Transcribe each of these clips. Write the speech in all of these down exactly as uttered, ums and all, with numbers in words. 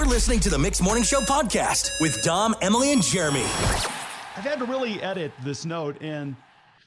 You're listening to the Mixed Morning Show podcast with Dom, Emily, and Jeremy. I've had to really edit this note, and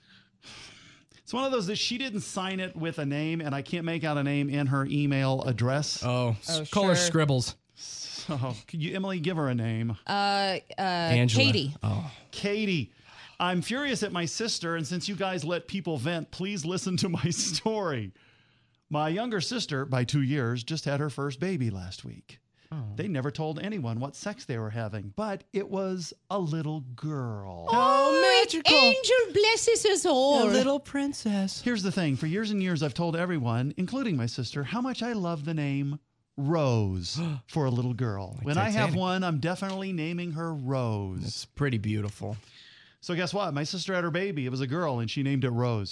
it's one of those that she didn't sign it with a name, and I can't make out a name in her email address. Oh, Oh, call her sure. Scribbles. So, could you, Emily, give her a name? Uh, uh, Angela. Katie. Oh, Katie. I'm furious at my sister, and since you guys let people vent, please listen to my story. My younger sister, by two years, just had her first baby last week. Oh. They never told anyone what sex they were having, but it was a little girl. oh magical. Angel blesses us all. A little princess. Here's the thing. For years and years, I've told everyone, including my sister, how much I love the name Rose for a little girl. Like when I have Titanic. one, I'm definitely naming her Rose. It's pretty beautiful. So guess what? My sister had her baby. It was a girl, and she named it Rose.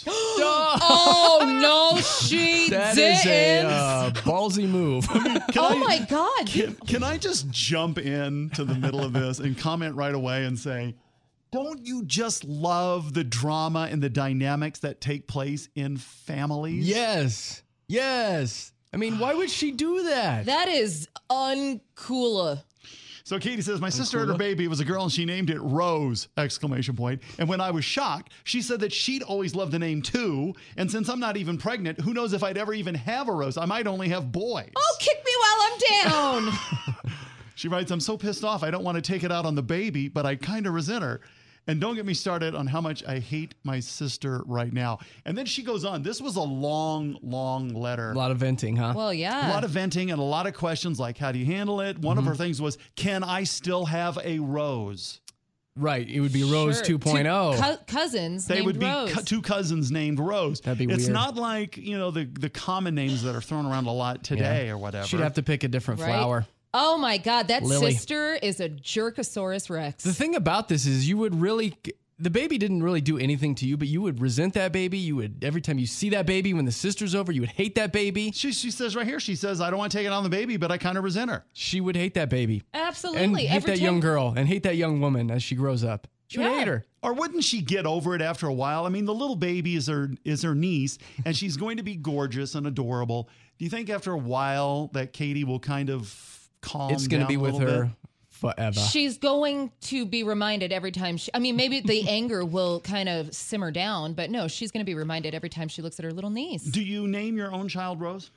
Oh, no, she That didn't. is a uh, ballsy move. Can oh, I- my God. Can, can I just jump in to the middle of this and comment right away and say, don't you just love the drama and the dynamics that take place in families? Yes. Yes. I mean, why would she do that? That is uncooler. So Katie says, my sister had her baby. It was a girl, and she named it Rose, exclamation point. And when I was shocked, she said that she'd always loved the name too. And since I'm not even pregnant, who knows if I'd ever even have a Rose? I might only have boys. Oh, kick me while I'm down. She writes, I'm so pissed off. I don't want to take it out on the baby, but I kind of resent her. And don't get me started on how much I hate my sister right now. And then she goes on. This was a long, long letter. A lot of venting, huh? Well, yeah. A lot of venting and a lot of questions like, how do you handle it? One Mm-hmm. of her things was, can I still have a Rose? Right. It would be Rose Sure. two point oh. Two cou- cousins They named would be Rose. co- two cousins named Rose. That'd be It's weird. not like, you know, the, the common names that are thrown around a lot today Yeah. or whatever. She'd have to pick a different Right? flower. Oh, my God. That Lily. sister is a Jerkosaurus Rex. The thing about this is you would really... The baby didn't really do anything to you, but you would resent that baby. You would, every time you see that baby, when the sister's over, you would hate that baby. She, she says right here, she says, I don't want to take it on the baby, but I kind of resent her. She would hate that baby. Absolutely. And hate Every that time- young girl and hate that young woman as she grows up. She would Yeah. hate her. Or wouldn't she get over it after a while? I mean, the little baby is her is her niece, and she's going to be gorgeous and adorable. Do you think after a while that Katie will kind of calm It's going to down be a with little her bit? forever. She's going to be reminded every time she, I mean, maybe the anger will kind of simmer down, but no, she's going to be reminded every time she looks at her little niece. Do you name your own child Rose?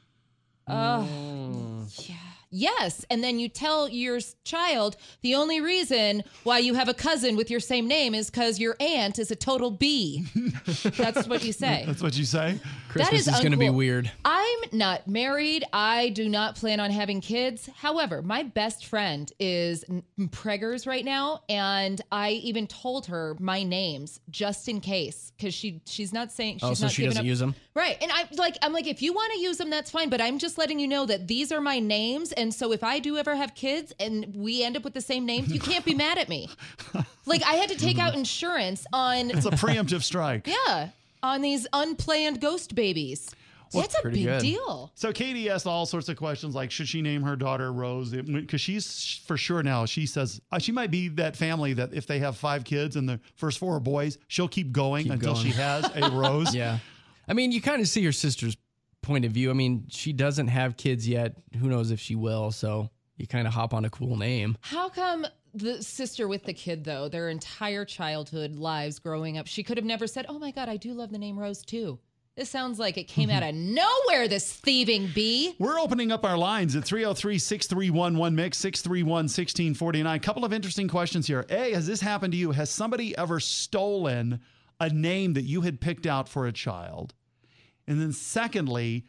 Uh, yeah. Yes. And then you tell your s- child the only reason why you have a cousin with your same name is because your aunt is a total B. That's what you say. That's what you say? Christmas is is, going to be uncool. weird. I'm not married. I do not plan on having kids. However, my best friend is n- preggers right now, and I even told her my names just in case because she she's not saying she's Oh, so not she giving doesn't up. use them? Right, and I'm like I'm like if you want to use them, that's fine. But I'm just letting you know that these are my names, and so if I do ever have kids and we end up with the same names, you can't be mad at me. Like I had to take out insurance on It's a preemptive strike. yeah on these unplanned ghost babies. That's a pretty big good. deal. So Katie asked all sorts of questions like, should she name her daughter Rose? Because she's for sure now, she says uh, she might be that family that if they have five kids and the first four are boys, she'll keep going Keep until going. she has a Rose. Yeah. I mean, you kind of see her sister's point of view. I mean, she doesn't have kids yet. Who knows if she will? So you kind of hop on a cool name. How come the sister with the kid, though, their entire childhood lives growing up, she could have never said, oh my God, I do love the name Rose too. This sounds like it came out of nowhere, this thieving bee. We're opening up our lines at three oh three, six three one, one mix, six three one, one six four nine. Couple of interesting questions here. A, has this happened to you? Has somebody ever stolen a name that you had picked out for a child? And then secondly,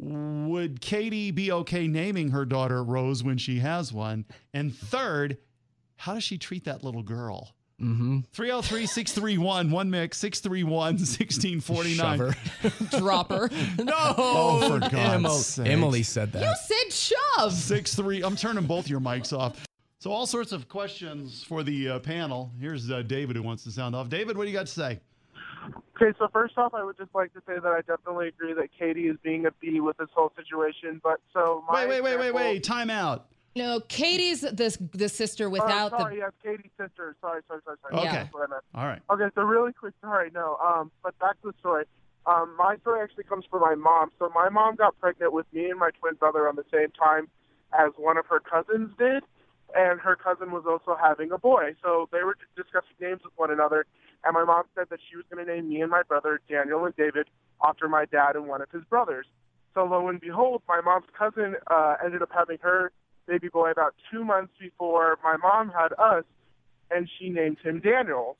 would Katie be okay naming her daughter Rose when she has one? And third, how does she treat that little girl? Mm-hmm. three oh three, six three one, one mix, six three one, one six four nine. Shove her. Dropper. No. Oh, for God's Emily, sakes. Emily said that. You said shove. Six three. I'm turning both your mics off. So all sorts of questions for the uh, panel. Here's uh, David who wants to sound off. David, what do you got to say? Okay, so first off, I would just like to say that I definitely agree that Katie is being a bee with this whole situation. But so my Wait, wait, wait, wait, example- wait. Time out. No, Katie's the, the sister Oh, without sorry, the... yes, Katie's sister. Sorry, sorry, sorry, sorry. Okay. Yeah. That's what I meant. All right. Okay, so really quick story. No, um, but back to the story. Um, my story actually comes from my mom. So my mom got pregnant with me and my twin brother on the same time, as one of her cousins did, and her cousin was also having a boy. So they were discussing names with one another, and my mom said that she was going to name me and my brother Daniel and David after my dad and one of his brothers. So lo and behold, my mom's cousin uh, ended up having her baby boy about two months before my mom had us, and she named him Daniel,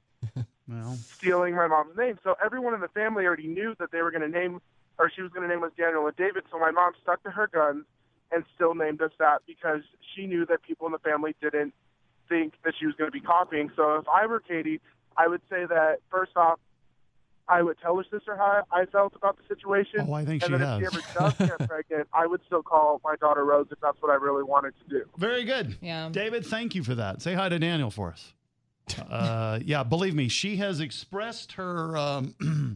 Well, stealing my mom's name. So everyone in the family already knew that they were going to name, or she was going to name us Daniel and David. So my mom stuck to her guns and still named us that because she knew that people in the family didn't think that she was going to be copying. So if I were Katie, I would say that, first off, I would tell her sister how I felt about the situation. Oh, I think and she then has. if she ever does get pregnant, I would still call my daughter Rose if that's what I really wanted to do. very good. Yeah. David, thank you for that. Say hi to Daniel for us. Uh, yeah, believe me, she has expressed her um,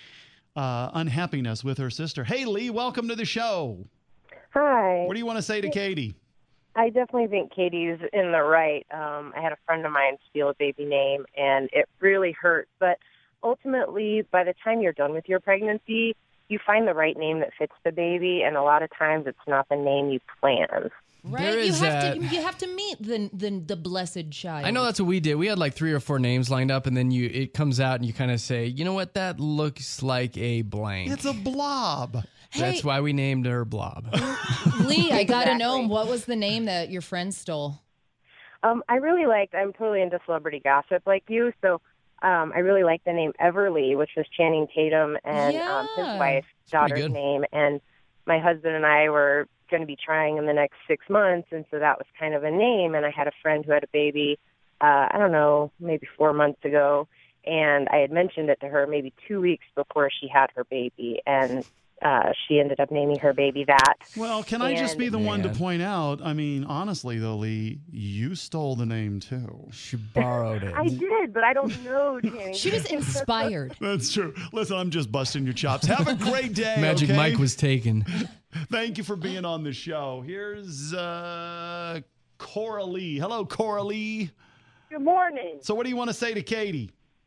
uh, unhappiness with her sister. Hey, Lee, welcome to the show. Hi. What do you want to say to Katie? I definitely think Katie's in the right. Um, I had a friend of mine steal a baby name, and it really hurt. But ultimately, by the time you're done with your pregnancy, you find the right name that fits the baby, and a lot of times it's not the name you planned. Right? There You is have to that- you have to meet the the, the blessed child. I know that's what we did. We had like three or four names lined up, and then you it comes out, and you kind of say, you know what, that looks like a blank. It's a blob. That's Hey- why we named her Blob. Lee, I gotta know Exactly. what was the name that your friend stole. Um, I really liked, I'm totally into celebrity gossip like you, so um, I really liked the name Everly, which was Channing Tatum and um, his Yeah. wife's It's pretty daughter's good. name. And my husband and I were going to be trying in the next six months, and so that was kind of a name. And I had a friend who had a baby, uh, I don't know, maybe four months ago, and I had mentioned it to her maybe two weeks before she had her baby, and uh, she ended up naming her baby that. Well, can I just And- be the one to Man. point out? I mean, honestly, though, Lee, you stole the name too. She borrowed it. I did, but I don't know, Jenny. She was inspired. That's true. Listen, I'm just busting your chops. Have a great day. Magic okay? Mike was taken. Thank you for being on the show. Here's uh, Cora Lee. Hello, Cora Lee. Good morning. So, what do you want to say to Katie?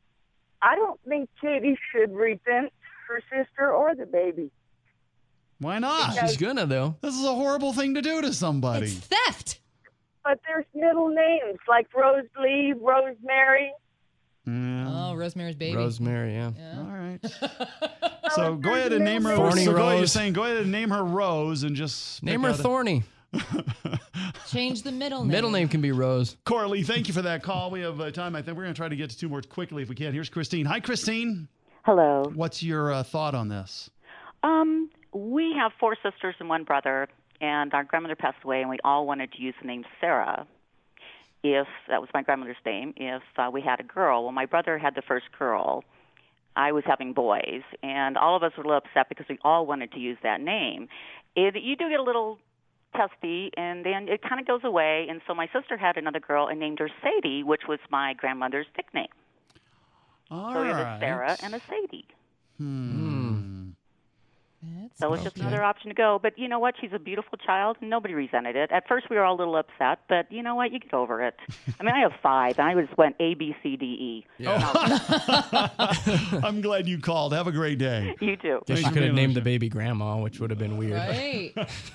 I don't think Katie should repent her sister or the baby. Why not? She's gonna though. This is a horrible thing to do to somebody. It's theft. But there's middle names like Rose Lee, Rosemary. Yeah. Oh, Rosemary's Baby. Rosemary, yeah. All right. So go ahead and name her. Thorny so go ahead, you're Rose. saying go ahead and name her Rose and just Name pick her out a- Thorny. Change the middle name. Middle name can be Rose. Corley, thank you for that call. We have uh, time. I think we're going to try to get to two more quickly if we can. Here's Christine. Hi, Christine. Hello. What's your uh, thought on this? Um, we have four sisters and one brother, and our grandmother passed away, and we all wanted to use the name Sarah. If that was my grandmother's name, if uh, we had a girl. Well, my brother had the first girl. I was having boys, and all of us were a little upset because we all wanted to use that name. It, you do get a little testy, and then it kind of goes away. And so my sister had another girl and named her Sadie, which was my grandmother's nickname. All so we have a right. Sarah and a Sadie. Hmm. That's So it's just Okay. another option to go. But you know what? She's a beautiful child, and nobody resented it. At first, we were all a little upset, but you know what? You get over it. I mean, I have five, and I just went A, B, C, D, E. Yeah. I'm glad you called. Have a great day. You too. Guess Thanks you for could being have on named the the baby Grandma, which would have been weird. right.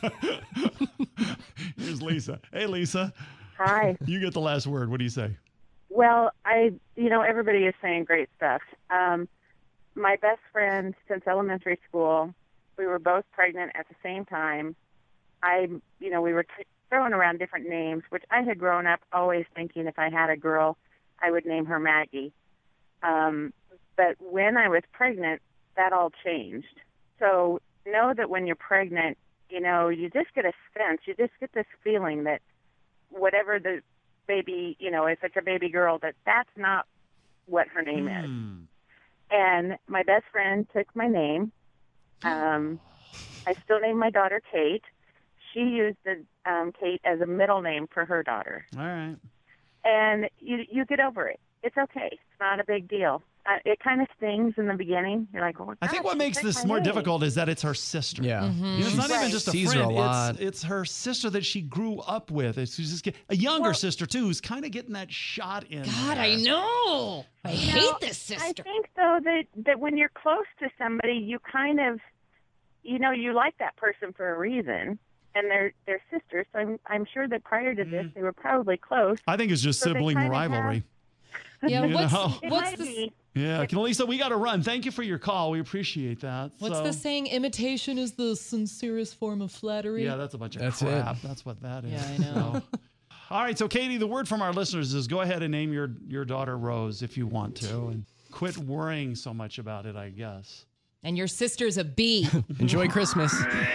Here's Lisa. Hey, Lisa. Hi. You get the last word. What do you say? Well, I, you know, everybody is saying great stuff. Um, my best friend since elementary school, we were both pregnant at the same time. I, you know, we were t- throwing around different names, which I had grown up always thinking if I had a girl, I would name her Maggie. Um, but when I was pregnant, that all changed. So know that when you're pregnant, you know, you just get a sense, you just get this feeling that whatever the baby, you know, if it's a baby girl, that that's not what her name is. Hmm. And my best friend took my name. Um, I still name my daughter Kate. She used the um, Kate as a middle name for her daughter. All right. And you you get over it. It's okay. It's not a big deal. Uh, it kind of stings in the beginning. You're like, oh, I think gosh, what she makes took this my more name. difficult is that it's her sister. Yeah. You know, it's not even Right. just a Sees her friend. a lot. It's, it's her sister that she grew up with. It's she's just get, a younger sister too, who's kind of getting that shot in. God, there. I know. I You hate know, this sister. I think though that that when you're close to somebody, you kind of, you know, you like that person for a reason. and they're they're sisters. So I'm I'm sure that prior to this, they were probably close. I think it's just So they sibling kind of rivalry. Yeah, You what's know? It what's might the be. Yeah, Lisa, we got to run. Thank you for your call. We appreciate that. what's So- the saying? Imitation is the sincerest form of flattery. Yeah, that's a bunch of That's crap. it. That's what that is. Yeah, I know. So- All right, so Katie, the word from our listeners is go ahead and name your your daughter Rose if you want to, and quit worrying so much about it, I guess. And your sister's a bee. Enjoy Christmas.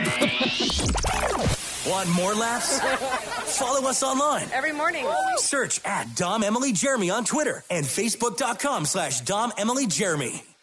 Want more laughs? Follow us online. Every morning. Search at Dom Emily Jeremy on Twitter and Facebook.com slash Dom Emily Jeremy.